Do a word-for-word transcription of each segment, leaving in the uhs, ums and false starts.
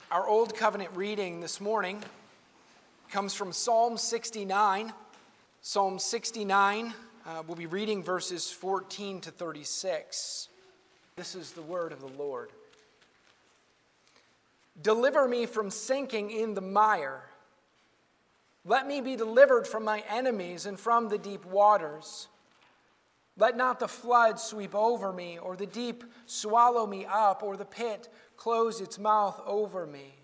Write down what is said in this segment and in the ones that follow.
Our Old Covenant reading this morning comes from Psalm sixty-nine. Psalm sixty-nine, uh, we'll be reading verses fourteen to thirty-six. This is the word of the Lord. Deliver me from sinking in the mire. Let me be delivered from my enemies and from the deep waters. Let not the flood sweep over me, or the deep swallow me up, or the pit close its mouth over me.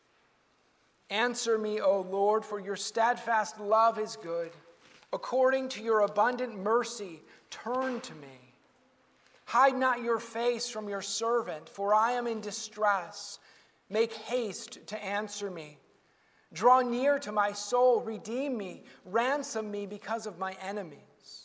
Answer me, O Lord, for your steadfast love is good. According to your abundant mercy, turn to me. Hide not your face from your servant, for I am in distress. Make haste to answer me. Draw near to my soul, redeem me, ransom me because of my enemies.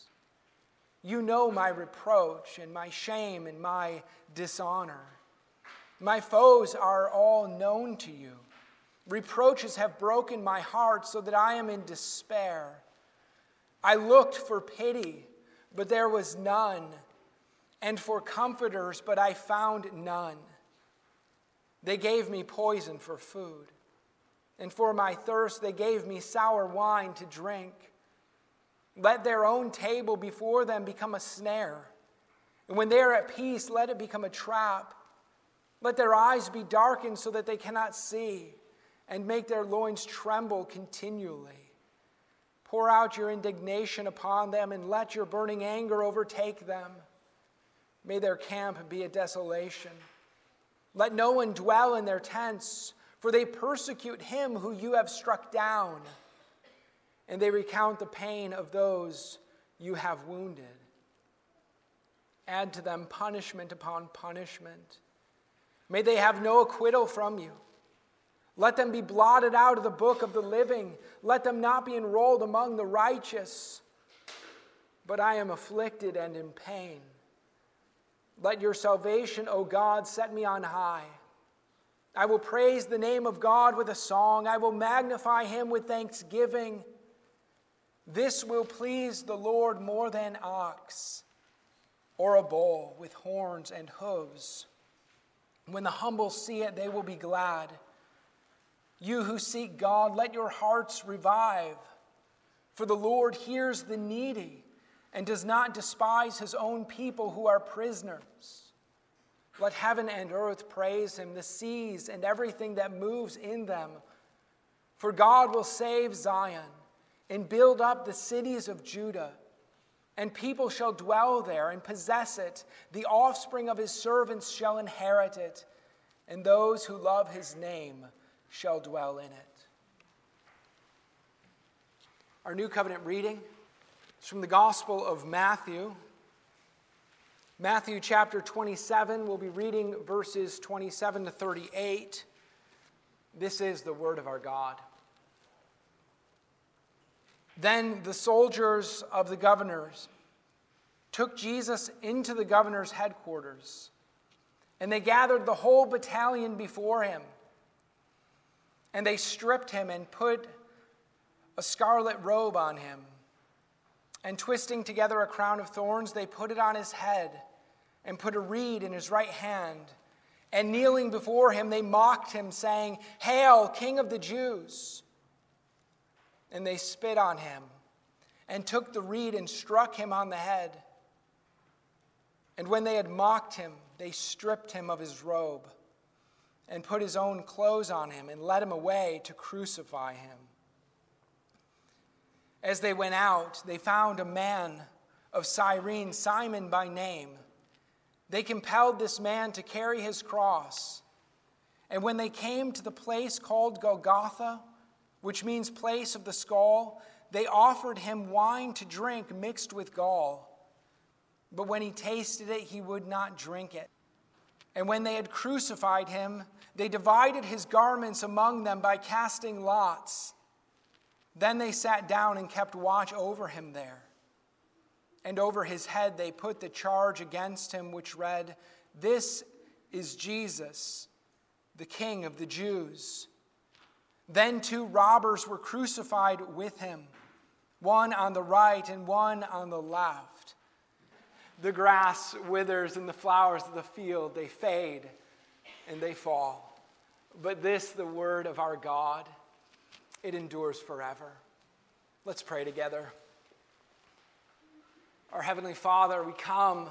You know my reproach and my shame and my dishonor. My foes are all known to you. Reproaches have broken my heart so that I am in despair. I looked for pity, but there was none, and for comforters, but I found none. They gave me poison for food, and for my thirst they gave me sour wine to drink. Let their own table before them become a snare, and when they are at peace, let it become a trap. Let their eyes be darkened so that they cannot see, and make their loins tremble continually. Pour out your indignation upon them, and let your burning anger overtake them. May their camp be a desolation. Let no one dwell in their tents, for they persecute him who you have struck down, and they recount the pain of those you have wounded. Add to them punishment upon punishment. May they have no acquittal from you. Let them be blotted out of the book of the living. Let them not be enrolled among the righteous. But I am afflicted and in pain. Let your salvation, O God, set me on high. I will praise the name of God with a song. I will magnify him with thanksgiving. This will please the Lord more than ox or a bull with horns and hooves. When the humble see it, they will be glad. You who seek God, let your hearts revive. For the Lord hears the needy and does not despise his own people who are prisoners. Let heaven and earth praise him, the seas and everything that moves in them. For God will save Zion and build up the cities of Judah, and people shall dwell there and possess it. The offspring of his servants shall inherit it, and those who love his name shall dwell in it. Our New Covenant reading is from the Gospel of Matthew. Matthew chapter twenty-seven, we'll be reading verses twenty-seven to thirty-eight. This is the word of our God. Then the soldiers of the governors took Jesus into the governor's headquarters, and they gathered the whole battalion before him. And they stripped him and put a scarlet robe on him. And twisting together a crown of thorns, they put it on his head and put a reed in his right hand. And kneeling before him, they mocked him, saying, "Hail, King of the Jews!" And they spit on him and took the reed and struck him on the head. And when they had mocked him, they stripped him of his robe and put his own clothes on him and led him away to crucify him. As they went out, they found a man of Cyrene, Simon by name. They compelled this man to carry his cross. And when they came to the place called Golgotha, which means place of the skull, they offered him wine to drink mixed with gall. But when he tasted it, he would not drink it. And when they had crucified him, they divided his garments among them by casting lots. Then they sat down and kept watch over him there. And over his head they put the charge against him, which read, "This is Jesus, the King of the Jews." Then two robbers were crucified with him, one on the right and one on the left. The grass withers and the flowers of the field, they fade and they fall. but this, the word of our God, it endures forever. Let's pray together. Our Heavenly Father, we come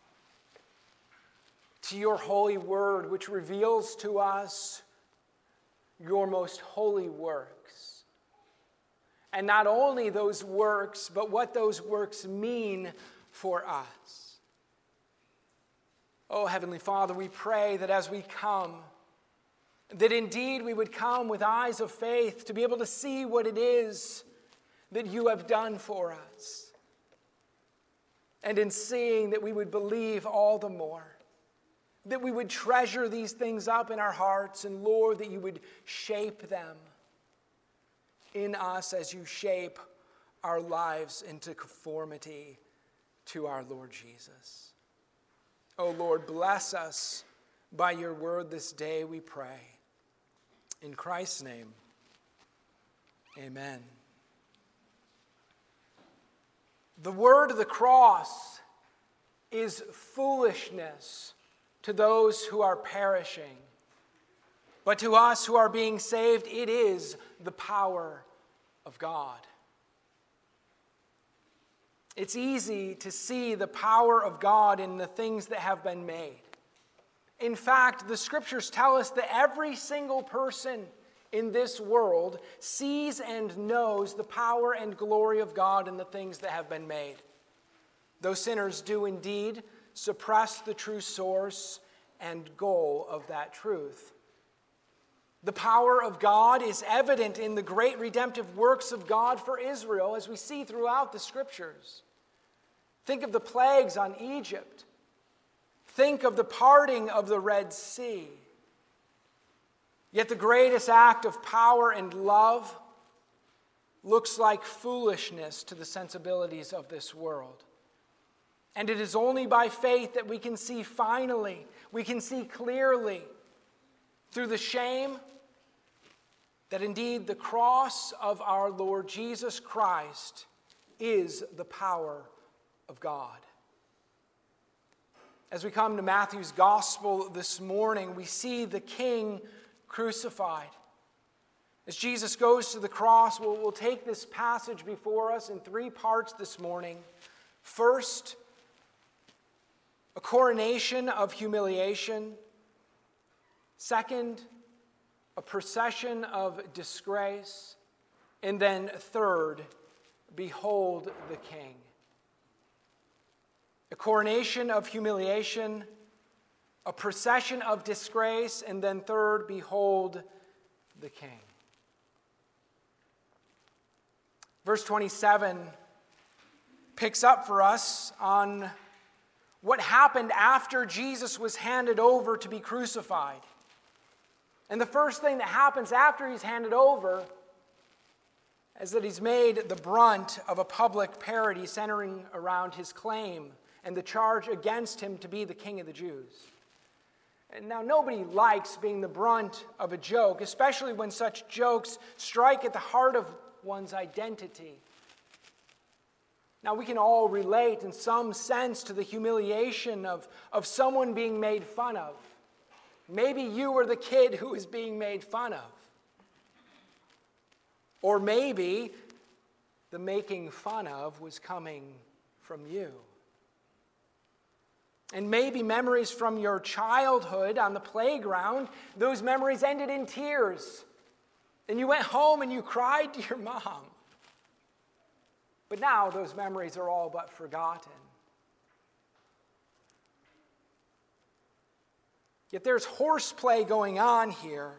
to your holy word, which reveals to us your most holy works. And not only those works, but what those works mean for us. Oh, Heavenly Father, we pray that as we come, that indeed we would come with eyes of faith to be able to see what it is that you have done for us. And in seeing that we would believe all the more. That we would treasure these things up in our hearts, and Lord, that you would shape them in us as you shape our lives into conformity to our Lord Jesus. Oh Lord, bless us by your word this day, we pray. In Christ's name, amen. The word of the cross is foolishness to those who are perishing. But to us who are being saved, it is the power of God. It's easy to see the power of God in the things that have been made. In fact, the scriptures tell us that every single person in this world sees and knows the power and glory of God in the things that have been made. Those sinners do indeed suppress the true source and goal of that truth. The power of God is evident in the great redemptive works of God for Israel, as we see throughout the scriptures. Think of the plagues on Egypt. Think of the parting of the Red Sea. Yet the greatest act of power and love looks like foolishness to the sensibilities of this world. And it is only by faith that we can see finally, we can see clearly through the shame that indeed the cross of our Lord Jesus Christ is the power of God. As we come to Matthew's gospel this morning, we see the King crucified. As Jesus goes to the cross, we'll, we'll take this passage before us in three parts this morning. First, a coronation of humiliation. Second, a procession of disgrace. And then third, behold the King. A coronation of humiliation, a procession of disgrace, and then third, behold the King. Verse twenty-seven picks up for us on what happened after Jesus was handed over to be crucified. And the first thing that happens after he's handed over is that he's made the brunt of a public parody centering around his claim and the charge against him to be the King of the Jews. And now, nobody likes being the brunt of a joke, especially when such jokes strike at the heart of one's identity. Now, we can all relate in some sense to the humiliation of, of someone being made fun of. Maybe you were the kid who was being made fun of. Or maybe the making fun of was coming from you. And maybe memories from your childhood on the playground, those memories ended in tears. And you went home and you cried to your mom. But now those memories are all but forgotten. Yet there's horseplay going on here.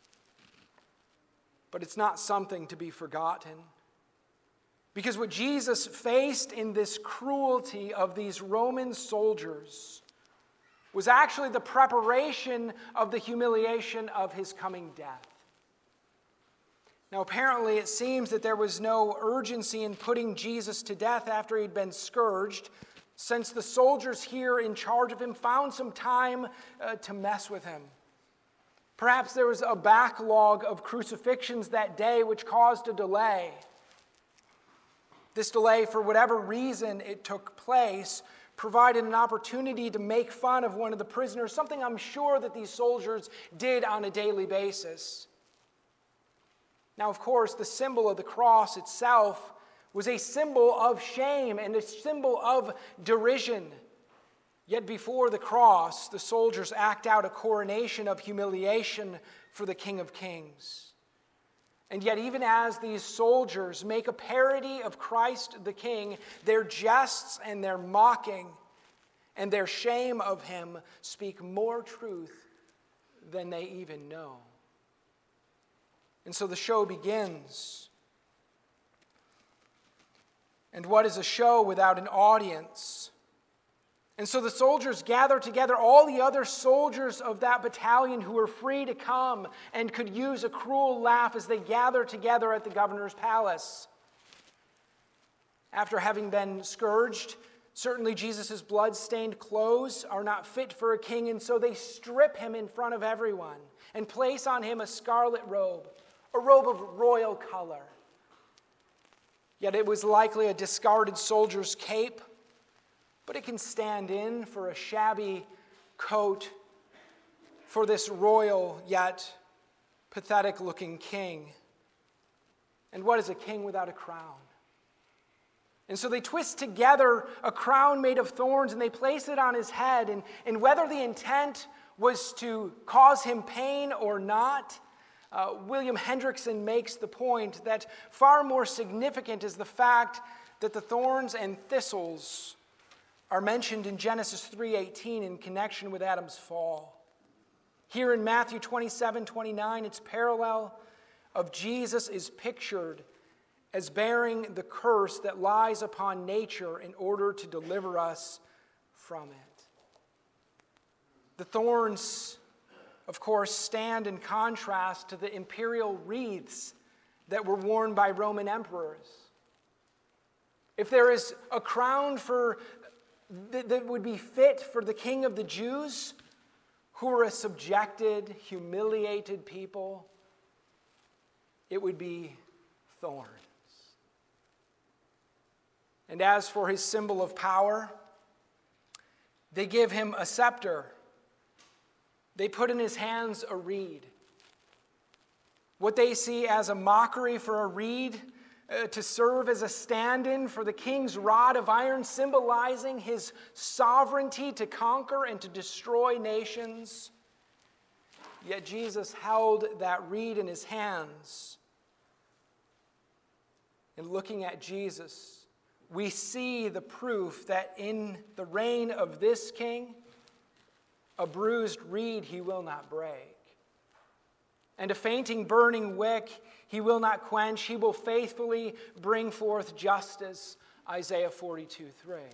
But it's not something to be forgotten. Because what Jesus faced in this cruelty of these Roman soldiers was actually the preparation of the humiliation of his coming death. Now, apparently, it seems that there was no urgency in putting Jesus to death after he'd been scourged, since the soldiers here in charge of him found some time uh, to mess with him. Perhaps there was a backlog of crucifixions that day which caused a delay. This delay, for whatever reason it took place, provided an opportunity to make fun of one of the prisoners, something I'm sure that these soldiers did on a daily basis. Now, of course, the symbol of the cross itself was a symbol of shame and a symbol of derision. Yet before the cross, the soldiers act out a coronation of humiliation for the King of Kings. And yet, even as these soldiers make a parody of Christ the King, their jests and their mocking and their shame of him speak more truth than they even know. And so the show begins. And what is a show without an audience? And so the soldiers gather together all the other soldiers of that battalion who were free to come and could use a cruel laugh as they gather together at the governor's palace. After having been scourged, certainly Jesus' blood-stained clothes are not fit for a king, and so they strip him in front of everyone and place on him a scarlet robe, a robe of royal color. Yet it was likely a discarded soldier's cape, but it can stand in for a shabby coat for this royal yet pathetic-looking king. And what is a king without a crown? And so they twist together a crown made of thorns and they place it on his head. And, and whether the intent was to cause him pain or not, uh, William Hendrickson makes the point that far more significant is the fact that the thorns and thistles are mentioned in Genesis three eighteen in connection with Adam's fall. Here in Matthew twenty-seven twenty-nine, its parallel of Jesus is pictured as bearing the curse that lies upon nature in order to deliver us from it. The thorns, of course, stand in contrast to the imperial wreaths that were worn by Roman emperors. If there is a crown for that would be fit for the king of the Jews, who were a subjected, humiliated people, it would be thorns. And as for his symbol of power, they give him a scepter. They put in his hands a reed. What they see as a mockery for a reed Uh, to serve as a stand-in for the king's rod of iron, symbolizing his sovereignty to conquer and to destroy nations. Yet Jesus held that reed in his hands. And looking at Jesus, we see the proof that in the reign of this king, a bruised reed he will not break. And a fainting, burning wick he will not quench. He will faithfully bring forth justice. Isaiah forty-two three.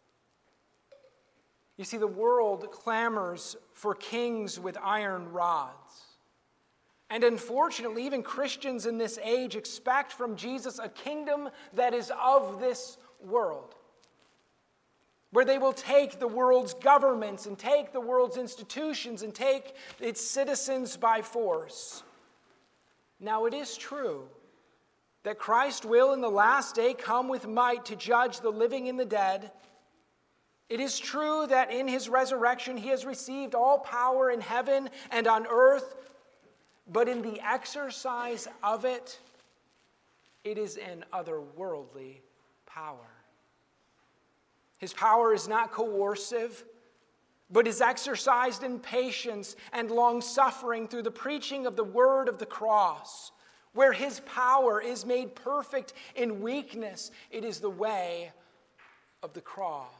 You see, the world clamors for kings with iron rods. And unfortunately, even Christians in this age expect from Jesus a kingdom that is of this world, where they will take the world's governments and take the world's institutions and take its citizens by force. Now, it is true that Christ will in the last day come with might to judge the living and the dead. It is true that in his resurrection he has received all power in heaven and on earth, but in the exercise of it, it is an otherworldly power. His power is not coercive, but is exercised in patience and long-suffering through the preaching of the word of the cross, where his power is made perfect in weakness. It is the way of the cross.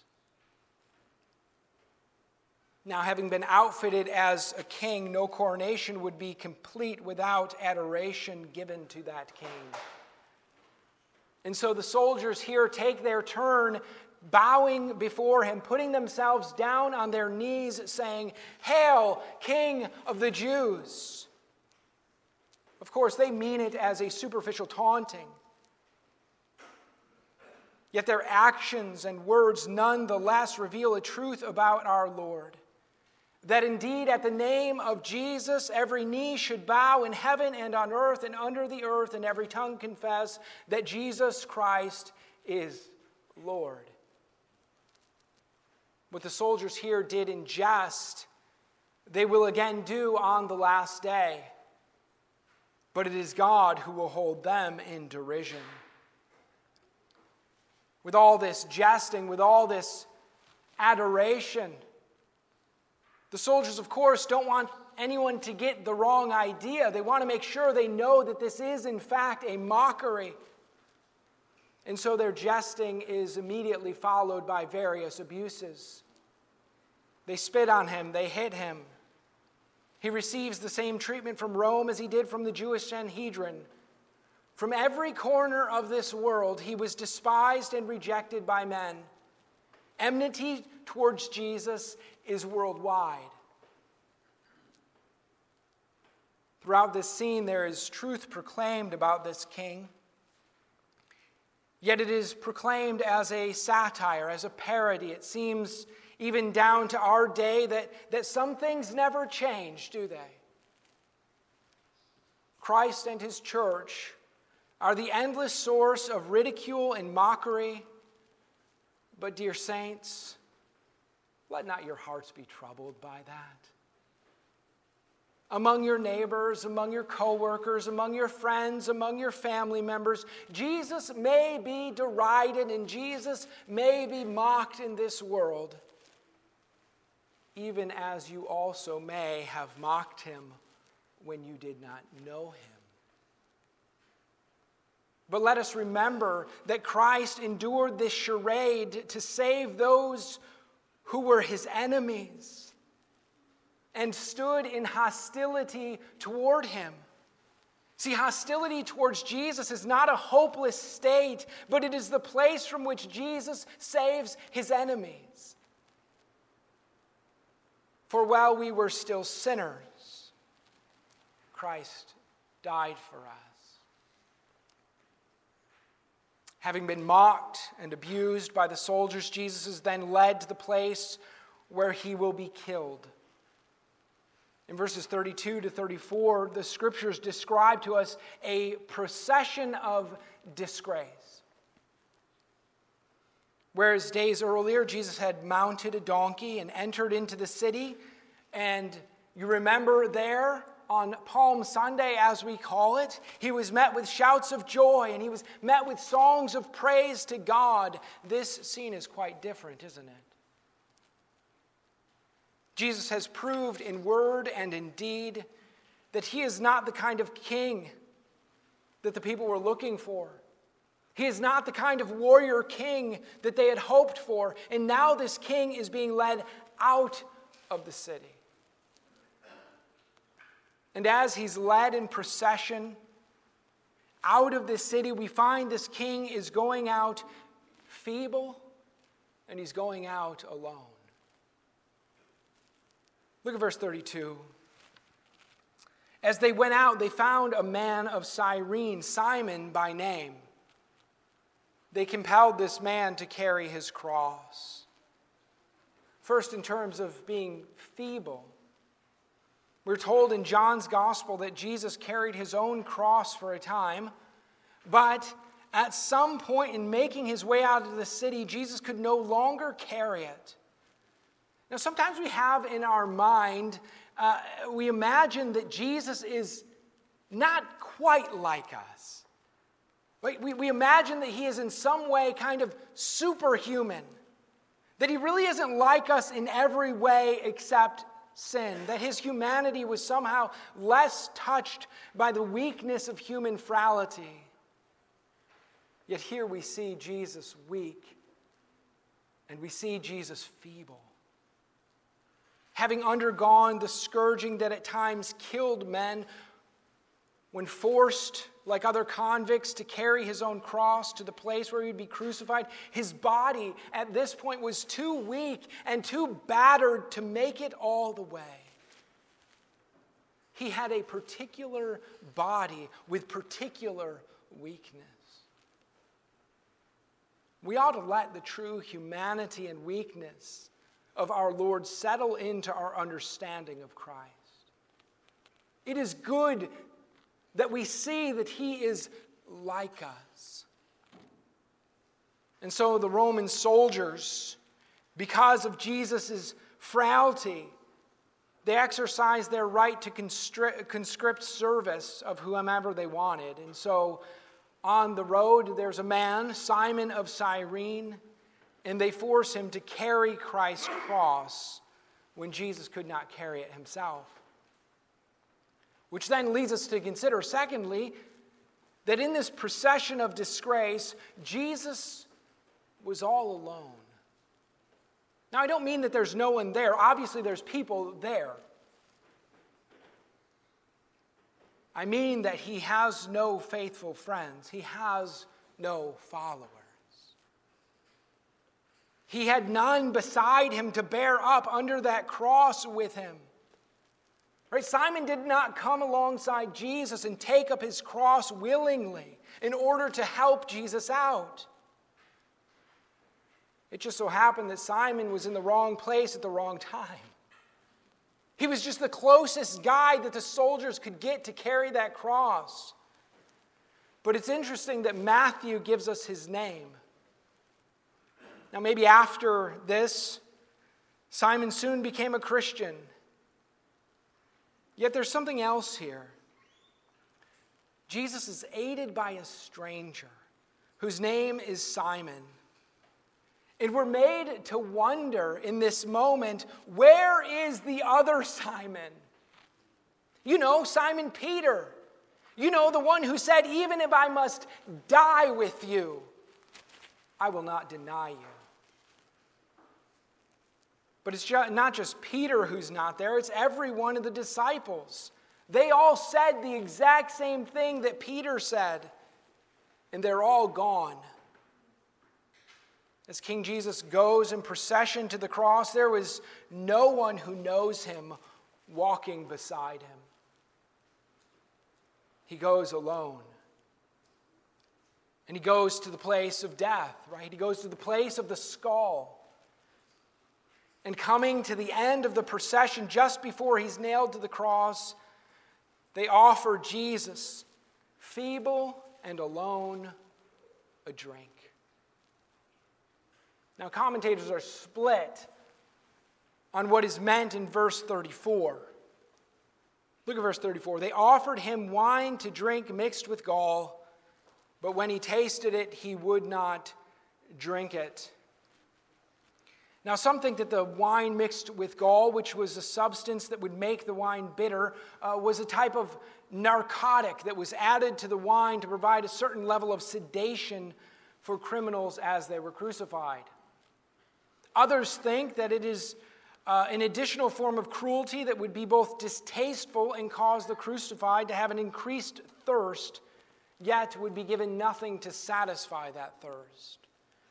Now, having been outfitted as a king, no coronation would be complete without adoration given to that king. And so the soldiers here take their turn bowing before him, putting themselves down on their knees, saying, "Hail, King of the Jews." Of course, they mean it as a superficial taunting. Yet their actions and words nonetheless reveal a truth about our Lord. That indeed at the name of Jesus, every knee should bow in heaven and on earth and under the earth, and every tongue confess that Jesus Christ is Lord. What the soldiers here did in jest, they will again do on the last day. But it is God who will hold them in derision. With all this jesting, with all this adoration, the soldiers, of course, don't want anyone to get the wrong idea. They want to make sure they know that this is, in fact, a mockery. And so their jesting is immediately followed by various abuses. They spit on him, they hit him. He receives the same treatment from Rome as he did from the Jewish Sanhedrin. From every corner of this world, he was despised and rejected by men. Enmity towards Jesus is worldwide. Throughout this scene, there is truth proclaimed about this king. Yet it is proclaimed as a satire, as a parody. It seems even down to our day that, that some things never change, do they? Christ and his church are the endless source of ridicule and mockery. But dear saints, let not your hearts be troubled by that. Among your neighbors, among your co-workers, among your friends, among your family members, Jesus may be derided and Jesus may be mocked in this world, even as you also may have mocked him when you did not know him. But let us remember that Christ endured this charade to save those who were his enemies and stood in hostility toward him. See, hostility towards Jesus is not a hopeless state, but it is the place from which Jesus saves his enemies. For while we were still sinners, Christ died for us. Having been mocked and abused by the soldiers, Jesus is then led to the place where he will be killed. In verses thirty-two to thirty-four, the scriptures describe to us a procession of disgrace. Whereas days earlier, Jesus had mounted a donkey and entered into the city. And you remember there on Palm Sunday, as we call it, he was met with shouts of joy and he was met with songs of praise to God. This scene is quite different, isn't it? Jesus has proved in word and in deed that he is not the kind of king that the people were looking for. He is not the kind of warrior king that they had hoped for. And now this king is being led out of the city. And as he's led in procession out of this city, we find this king is going out feeble and he's going out alone. Look at verse thirty-two. As they went out, they found a man of Cyrene, Simon by name. They compelled this man to carry his cross. First, in terms of being feeble, we're told in John's gospel that Jesus carried his own cross for a time, but at some point in making his way out of the city, Jesus could no longer carry it. Now, sometimes we have in our mind, uh, we imagine that Jesus is not quite like us. Right? We, we imagine that he is in some way kind of superhuman, that he really isn't like us in every way except sin, that his humanity was somehow less touched by the weakness of human frailty. Yet here we see Jesus weak, and we see Jesus feeble. Having undergone the scourging that at times killed men, when forced, like other convicts, to carry his own cross to the place where he would be crucified, his body at this point was too weak and too battered to make it all the way. He had a particular body with particular weakness. We ought to let the true humanity and weakness of our Lord settle into our understanding of Christ. It is good that we see that he is like us. And so the Roman soldiers Because of Jesus' frailty, they exercised their right to constri- conscript service of whomever they wanted. And so on the road, there's a man, Simon of Cyrene, and they force him to carry Christ's cross when Jesus could not carry it himself. Which then leads us to consider, secondly, that in this procession of disgrace, Jesus was all alone. Now, I don't mean that there's no one there. Obviously, there's people there. I mean that he has no faithful friends. He has no followers. He had none beside him to bear up under that cross with him. Right? Simon did not come alongside Jesus and take up his cross willingly in order to help Jesus out. It just so happened that Simon was in the wrong place at the wrong time. He was just the closest guy that the soldiers could get to carry that cross. But it's interesting that Matthew gives us his name. Now, maybe after this, Simon soon became a Christian. Yet there's something else here. Jesus is aided by a stranger whose name is Simon. And we're made to wonder in this moment, where is the other Simon? You know, Simon Peter. You know, the one who said, even if I must die with you, I will not deny you. But it's not just Peter who's not there, it's every one of the disciples. They all said the exact same thing that Peter said, and they're all gone. As King Jesus goes in procession to the cross, there was no one who knows him walking beside him. He goes alone. And he goes to the place of death, right? He goes to the place of the skull. And coming to the end of the procession, just before he's nailed to the cross, they offer Jesus, feeble and alone, a drink. Now, commentators are split on what is meant in verse thirty-four. Look at verse thirty-four. They offered him wine to drink mixed with gall, but when he tasted it, he would not drink it. Now, some think that the wine mixed with gall, which was a substance that would make the wine bitter, uh, was a type of narcotic that was added to the wine to provide a certain level of sedation for criminals as they were crucified. Others think that it is uh, an additional form of cruelty that would be both distasteful and cause the crucified to have an increased thirst, yet would be given nothing to satisfy that thirst.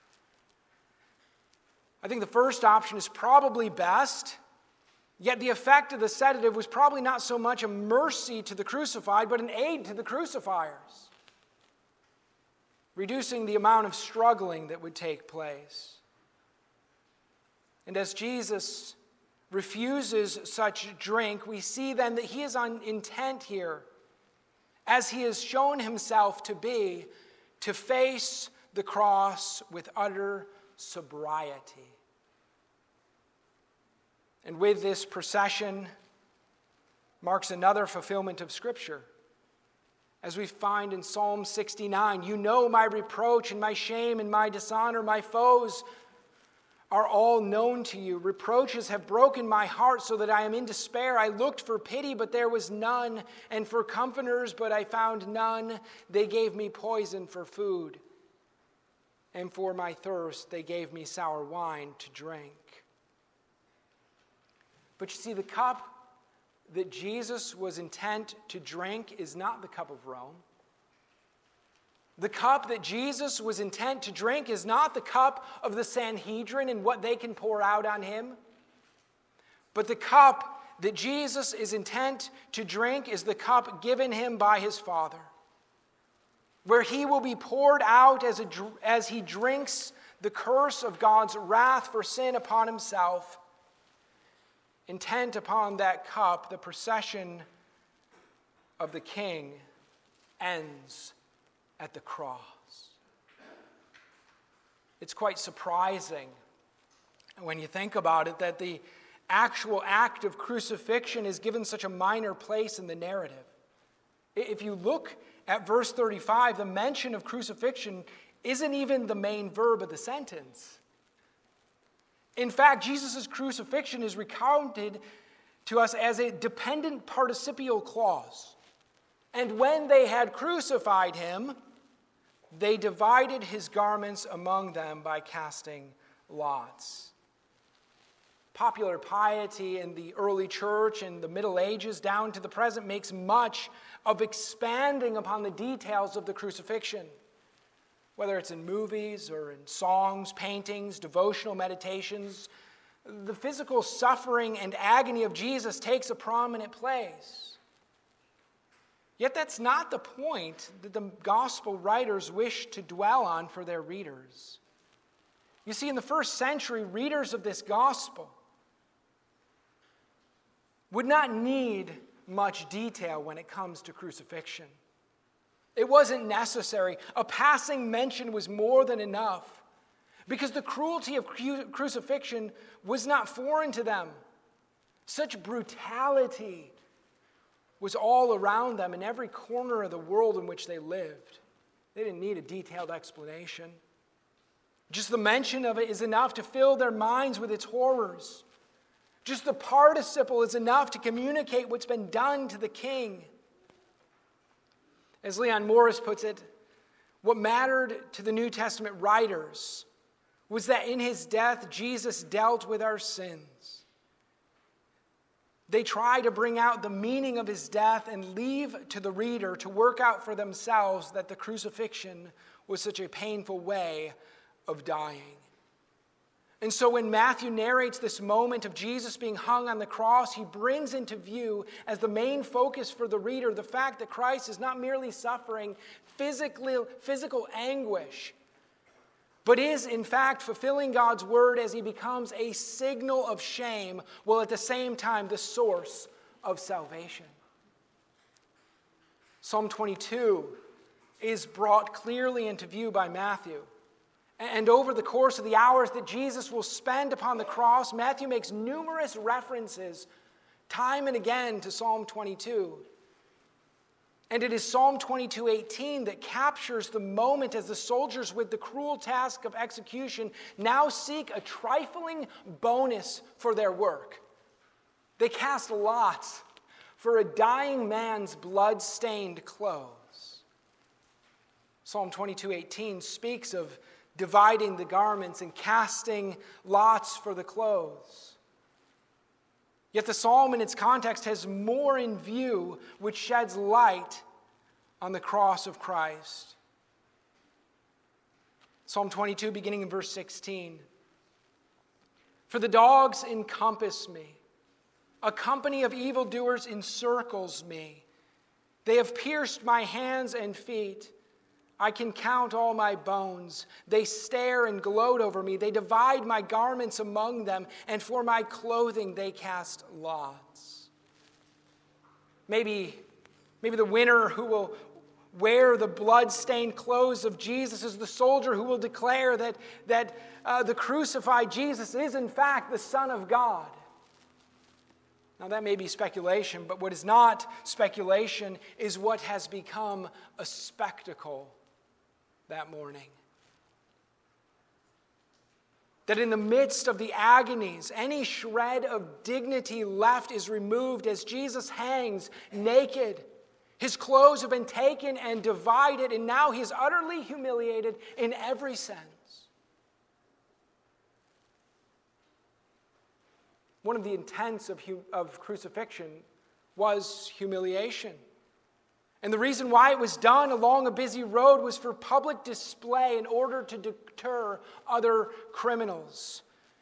I think the first option is probably best, yet the effect of the sedative was probably not so much a mercy to the crucified, but an aid to the crucifiers, reducing the amount of struggling that would take place. And as Jesus refuses such drink, we see then that he is on intent here, as he has shown himself to be, to face the cross with utter sobriety. And with this procession marks another fulfillment of Scripture. As we find in Psalm sixty-nine, you know my reproach and my shame and my dishonor, my foes are all known to you. Reproaches have broken my heart so that I am in despair. I looked for pity, but there was none, and for comforters, but I found none. They gave me poison for food, and for my thirst they gave me sour wine to drink. But you see, the cup that Jesus was intent to drink is not the cup of Rome. The cup that Jesus was intent to drink is not the cup of the Sanhedrin and what they can pour out on him. But the cup that Jesus is intent to drink is the cup given him by his Father, where he will be poured out as, a, as he drinks the curse of God's wrath for sin upon himself. Intent upon that cup, the procession of the King ends at the cross. It's quite surprising when you think about it, that the actual act of crucifixion is given such a minor place in the narrative. If you look at verse thirty-five, the mention of crucifixion isn't even the main verb of the sentence. In fact, Jesus' crucifixion is recounted to us as a dependent participial clause. And when they had crucified him, they divided his garments among them by casting lots. Popular piety in the early church and the Middle Ages down to the present makes much of expanding upon the details of the crucifixion. Whether it's in movies or in songs, paintings, devotional meditations, the physical suffering and agony of Jesus takes a prominent place. Yet that's not the point that the gospel writers wish to dwell on for their readers. You see, in the first century, readers of this gospel would not need much detail when it comes to crucifixion. It wasn't necessary. A passing mention was more than enough, because the cruelty of cru- crucifixion was not foreign to them. Such brutality was all around them in every corner of the world in which they lived. They didn't need a detailed explanation. Just the mention of it is enough to fill their minds with its horrors. Just the participle is enough to communicate what's been done to the king. As Leon Morris puts it, what mattered to the New Testament writers was that in his death, Jesus dealt with our sins. They try to bring out the meaning of his death and leave to the reader to work out for themselves that the crucifixion was such a painful way of dying. And so when Matthew narrates this moment of Jesus being hung on the cross, he brings into view as the main focus for the reader the fact that Christ is not merely suffering physically, physical anguish, but is in fact fulfilling God's word as he becomes a signal of shame, while at the same time the source of salvation. Psalm twenty-two is brought clearly into view by Matthew. And over the course of the hours that Jesus will spend upon the cross, Matthew makes numerous references time and again to Psalm twenty-two. And it is Psalm twenty-two eighteen that captures the moment as the soldiers with the cruel task of execution now seek a trifling bonus for their work. They cast lots for a dying man's blood-stained clothes. Psalm twenty-two eighteen speaks of dividing the garments and casting lots for the clothes. Yet the psalm in its context has more in view, which sheds light on the cross of Christ. Psalm twenty-two, beginning in verse sixteen. For the dogs encompass me. A company of evildoers encircles me. They have pierced my hands and feet. I can count all my bones. They stare and gloat over me. They divide my garments among them, and for my clothing they cast lots. Maybe, maybe the winner who will wear the blood-stained clothes of Jesus is the soldier who will declare that, that uh, the crucified Jesus is in fact the Son of God. Now that may be speculation, but what is not speculation is what has become a spectacle that morning. That in the midst of the agonies, any shred of dignity left is removed as Jesus hangs naked. His clothes have been taken and divided, and now he is utterly humiliated in every sense. One of the intents of, of crucifixion was humiliation. And the reason why it was done along a busy road was for public display in order to deter other criminals.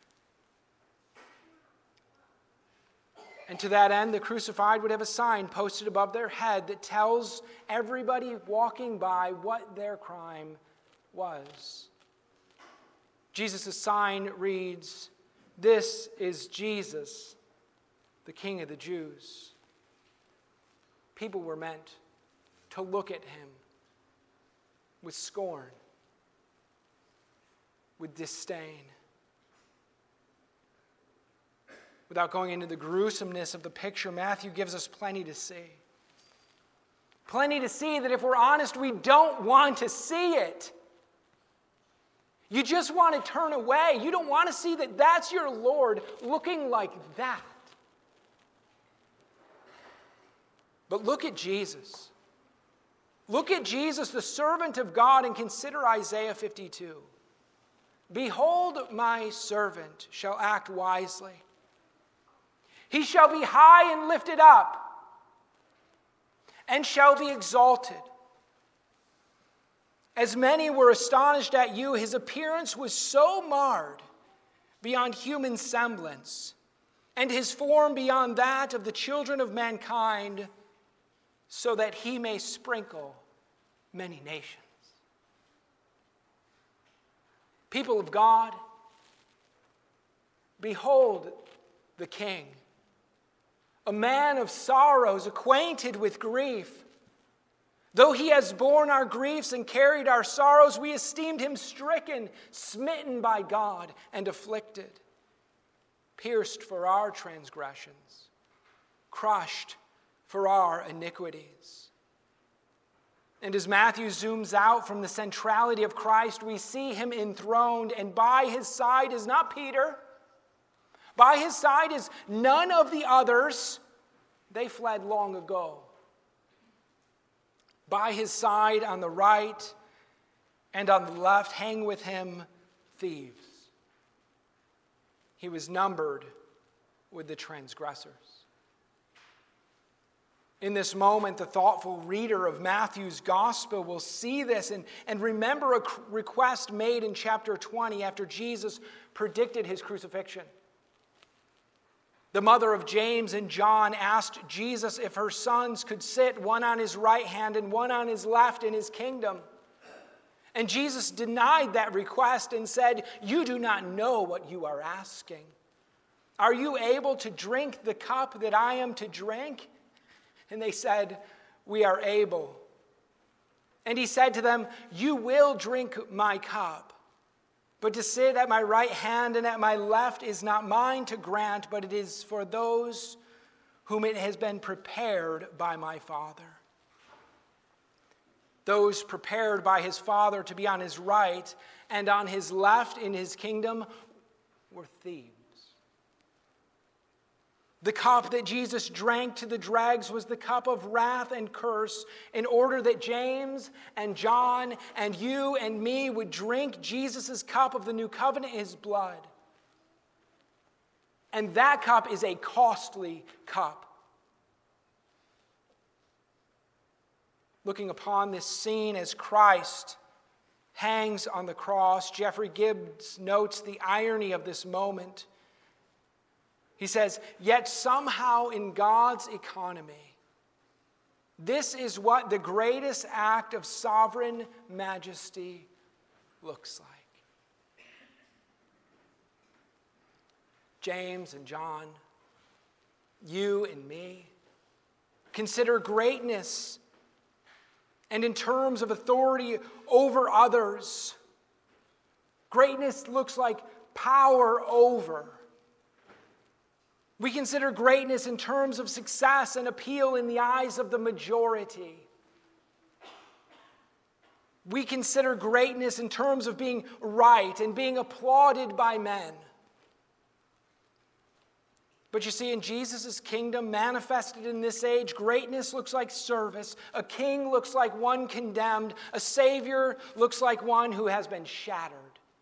And to that end, the crucified would have a sign posted above their head that tells everybody walking by what their crime was. Jesus' sign reads, "This is Jesus, the King of the Jews." People were meant to look at him with scorn, with disdain. Without going into the gruesomeness of the picture, Matthew gives us plenty to see. Plenty to see that if we're honest, we don't want to see it. You just want to turn away. You don't want to see that that's your Lord looking like that. But look at Jesus. Look at Jesus, the servant of God, and consider Isaiah fifty-two. Behold, my servant shall act wisely. He shall be high and lifted up, and shall be exalted. As many were astonished at you, his appearance was so marred beyond human semblance, and his form beyond that of the children of mankind, so that he may sprinkle many nations. People of God, behold the King, a man of sorrows, acquainted with grief. Though he has borne our griefs and carried our sorrows, we esteemed him stricken, smitten by God, and afflicted, pierced for our transgressions, crushed for our iniquities. And as Matthew zooms out from the centrality of Christ, we see him enthroned, and by his side is not Peter. By his side is none of the others. They fled long ago. By his side on the right and on the left hang with him thieves. He was numbered with the transgressors. In this moment, the thoughtful reader of Matthew's gospel will see this and, and remember a request made in chapter twenty after Jesus predicted his crucifixion. The mother of James and John asked Jesus if her sons could sit one on his right hand and one on his left in his kingdom. And Jesus denied that request and said, "You do not know what you are asking. Are you able to drink the cup that I am to drink?" And they said, "We are able." And he said to them, "You will drink my cup, but to sit at my right hand and at my left is not mine to grant, but it is for those whom it has been prepared by my Father." Those prepared by his Father to be on his right and on his left in his kingdom were thieves. The cup that Jesus drank to the dregs was the cup of wrath and curse, in order that James and John and you and me would drink Jesus' cup of the new covenant, his blood. And that cup is a costly cup. Looking upon this scene as Christ hangs on the cross, Jeffrey Gibbs notes the irony of this moment. He says, "Yet somehow in God's economy, this is what the greatest act of sovereign majesty looks like." James and John, you and me, consider greatness, and in terms of authority over others, greatness looks like power over. We consider greatness in terms of success and appeal in the eyes of the majority. We consider greatness in terms of being right and being applauded by men. But you see, in Jesus' kingdom, manifested in this age, greatness looks like service. A king looks like one condemned. A savior looks like one who has been shattered.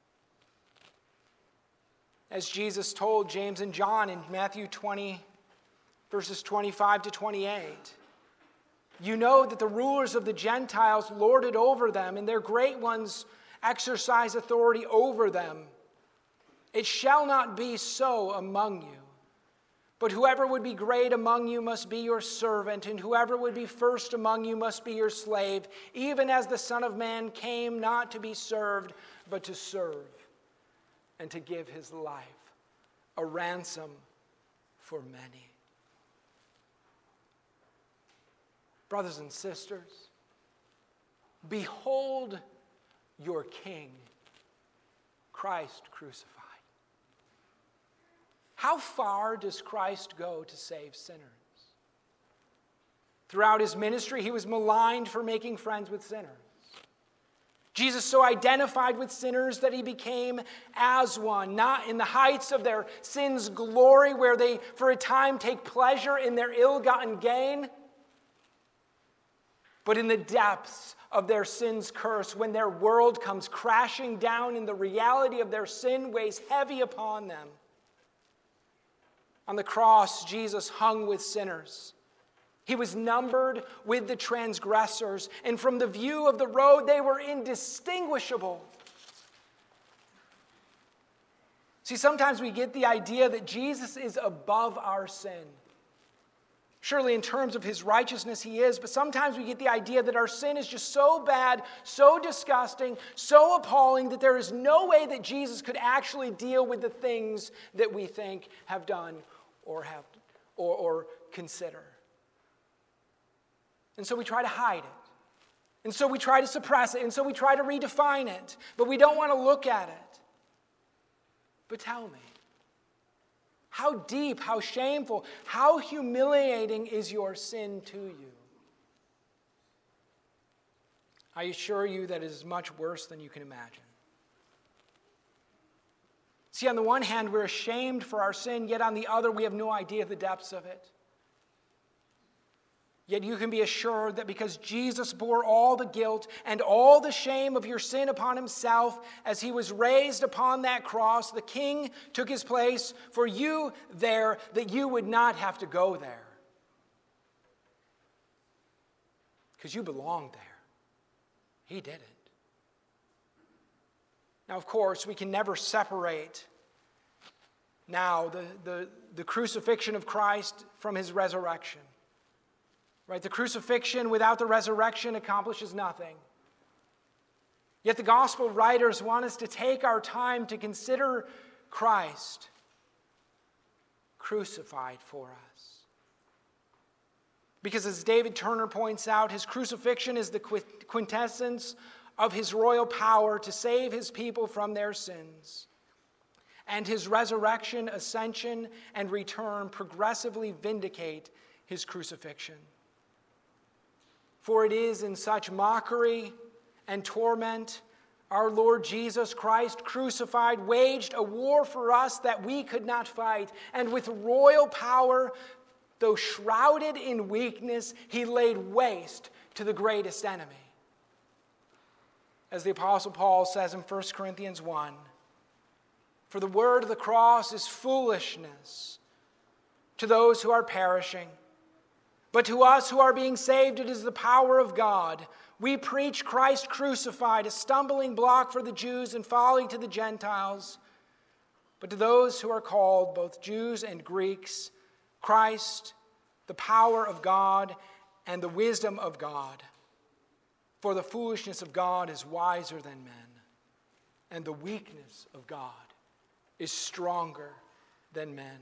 As Jesus told James and John in Matthew twenty, verses twenty-five to twenty-eight, "You know that the rulers of the Gentiles lord it over them, and their great ones exercise authority over them. It shall not be so among you. But whoever would be great among you must be your servant, and whoever would be first among you must be your slave, even as the Son of Man came not to be served, but to serve, and to give his life a ransom for many." Brothers and sisters, behold your King, Christ crucified. how far does Christ go to save sinners? Throughout his ministry, he was maligned for making friends with sinners. Jesus so identified with sinners that he became as one, not in the heights of their sin's glory, where they for a time take pleasure in their ill-gotten gain, but in the depths of their sin's curse, when their world comes crashing down and the reality of their sin weighs heavy upon them. On the cross, Jesus hung with sinners. He was numbered with the transgressors, and from the view of the road, they were indistinguishable. See, sometimes we get the idea that Jesus is above our sin. Surely in terms of his righteousness, he is, but sometimes we get the idea that our sin is just so bad, so disgusting, so appalling that there is no way that Jesus could actually deal with the things that we think, have done, or have, or, or consider. And so we try to hide it. And so we try to suppress it. And so we try to redefine it. But we don't want to look at it. But tell me, how deep, how shameful, how humiliating is your sin to you? I assure you that it is much worse than you can imagine. See, on the one hand, we're ashamed for our sin, yet on the other, we have no idea the depths of it. Yet you can be assured that because Jesus bore all the guilt and all the shame of your sin upon himself as he was raised upon that cross, the King took his place for you there, that you would not have to go there. Because you belonged there. He didn't. Now, of course, we can never separate now the, the, the crucifixion of Christ from his resurrection. Right? The crucifixion without the resurrection accomplishes nothing. Yet the gospel writers want us to take our time to consider Christ crucified for us. Because as David Turner points out, his crucifixion is the quintessence of his royal power to save his people from their sins. And his resurrection, ascension, and return progressively vindicate his crucifixion. For it is in such mockery and torment our Lord Jesus Christ crucified waged a war for us that we could not fight. And with royal power, though shrouded in weakness, he laid waste to the greatest enemy. As the Apostle Paul says in First Corinthians one, for the word of the cross is foolishness to those who are perishing. But to us who are being saved, it is the power of God. We preach Christ crucified, a stumbling block for the Jews and folly to the Gentiles. But to those who are called, both Jews and Greeks, Christ, the power of God and the wisdom of God. For the foolishness of God is wiser than men, and the weakness of God is stronger than men.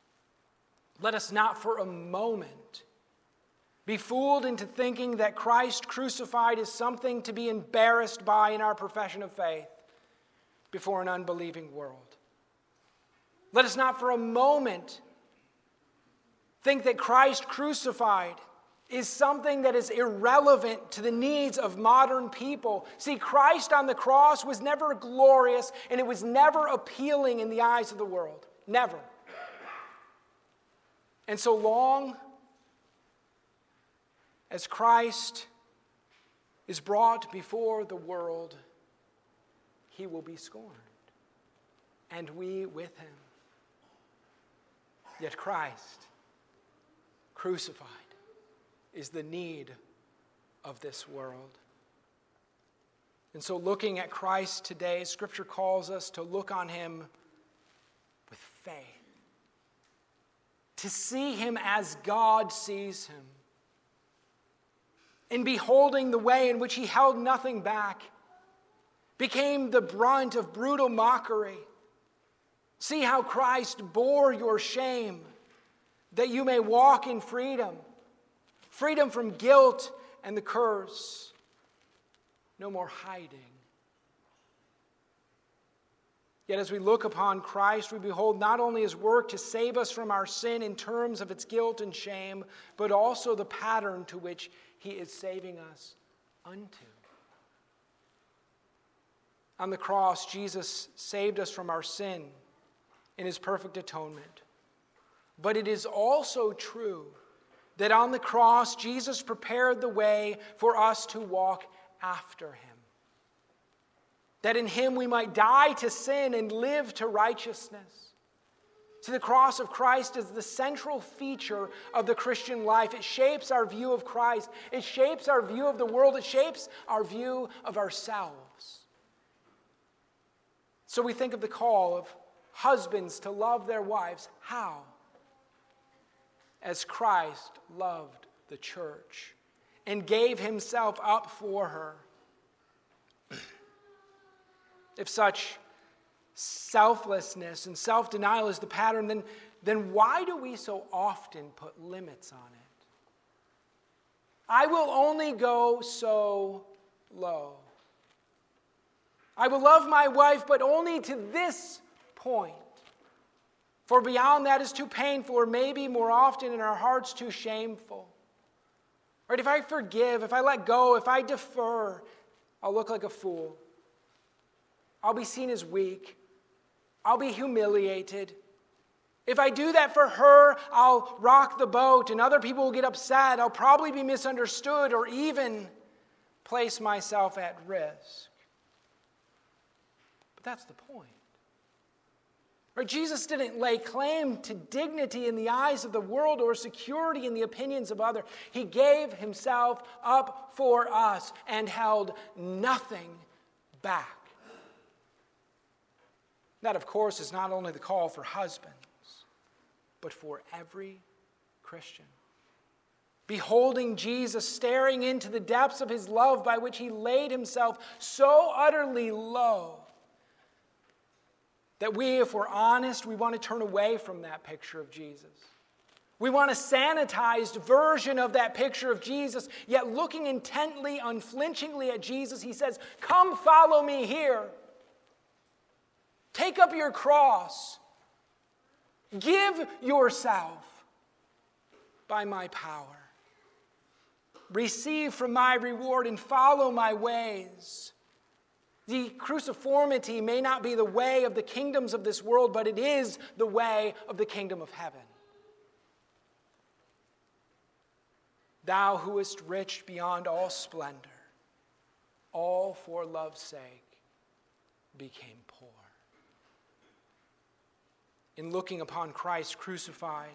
Let us not for a moment be fooled into thinking that Christ crucified is something to be embarrassed by in our profession of faith before an unbelieving world. Let us not for a moment think that Christ crucified is something that is irrelevant to the needs of modern people. See, Christ on the cross was never glorious and it was never appealing in the eyes of the world. Never. And so long as Christ is brought before the world, he will be scorned, and we with him. Yet Christ, crucified, is the need of this world. And so looking at Christ today, Scripture calls us to look on him with faith, to see him as God sees him. In beholding the way in which he held nothing back, became the brunt of brutal mockery. See how Christ bore your shame, that you may walk in freedom, freedom from guilt and the curse. No more hiding. Yet as we look upon Christ, we behold not only his work to save us from our sin in terms of its guilt and shame, but also the pattern to which he is saving us unto. On the cross, Jesus saved us from our sin in his perfect atonement. But it is also true that on the cross, Jesus prepared the way for us to walk after him. That in him we might die to sin and live to righteousness. See, the cross of Christ is the central feature of the Christian life. It shapes our view of Christ. It shapes our view of the world. It shapes our view of ourselves. So we think of the call of husbands to love their wives. How? As Christ loved the church and gave himself up for her. If such selflessness and self-denial is the pattern, then, then why do we so often put limits on it? I will only go so low. I will love my wife, but only to this point. For beyond that is too painful, or maybe more often in our hearts too shameful. Right? If I forgive, if I let go, if I defer, I'll look like a fool. I'll be seen as weak. I'll be humiliated. If I do that for her, I'll rock the boat and other people will get upset. I'll probably be misunderstood or even place myself at risk. But that's the point. Right? Jesus didn't lay claim to dignity in the eyes of the world or security in the opinions of others. He gave himself up for us and held nothing back. That, of course, is not only the call for husbands, but for every Christian. Beholding Jesus, staring into the depths of his love by which he laid himself so utterly low that we, if we're honest, we want to turn away from that picture of Jesus. We want a sanitized version of that picture of Jesus, yet looking intently, unflinchingly at Jesus, he says, "Come follow me here. Take up your cross. Give yourself by my power. Receive from my reward and follow my ways." The cruciformity may not be the way of the kingdoms of this world, but it is the way of the kingdom of heaven. Thou who wast rich beyond all splendor, all for love's sake became poor. In looking upon Christ crucified,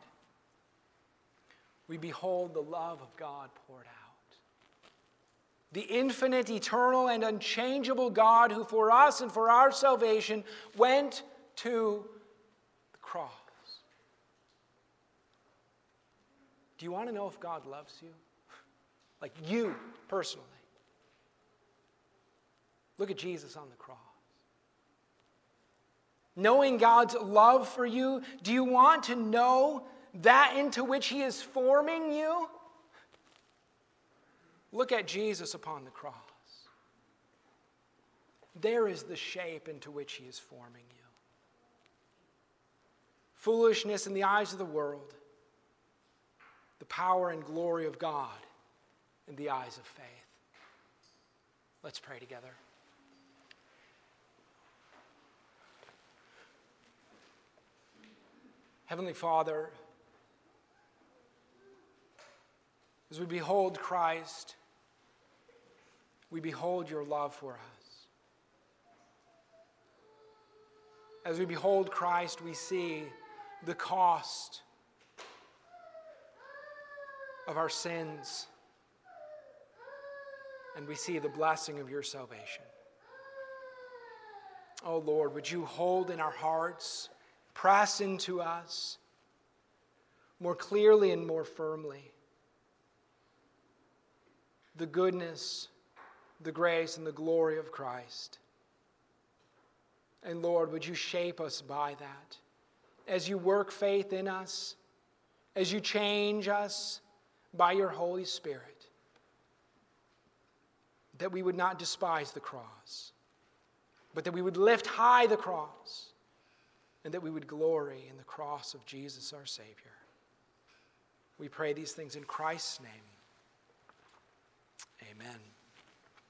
we behold the love of God poured out. The infinite, eternal, and unchangeable God who for us and for our salvation went to the cross. Do you want to know if God loves you? Like you personally. Look at Jesus on the cross. Knowing God's love for you, do you want to know that into which he is forming you? Look at Jesus upon the cross. There is the shape into which he is forming you. Foolishness in the eyes of the world, the power and glory of God in the eyes of faith. Let's pray together. Heavenly Father, as we behold Christ, we behold your love for us. As we behold Christ, we see the cost of our sins, and we see the blessing of your salvation. Oh Lord, would you hold in our hearts, press into us more clearly and more firmly the goodness, the grace, and the glory of Christ. And Lord, would you shape us by that as you work faith in us, as you change us by your Holy Spirit, that we would not despise the cross, but that we would lift high the cross, and that we would glory in the cross of Jesus our Savior. We pray these things in Christ's name. Amen.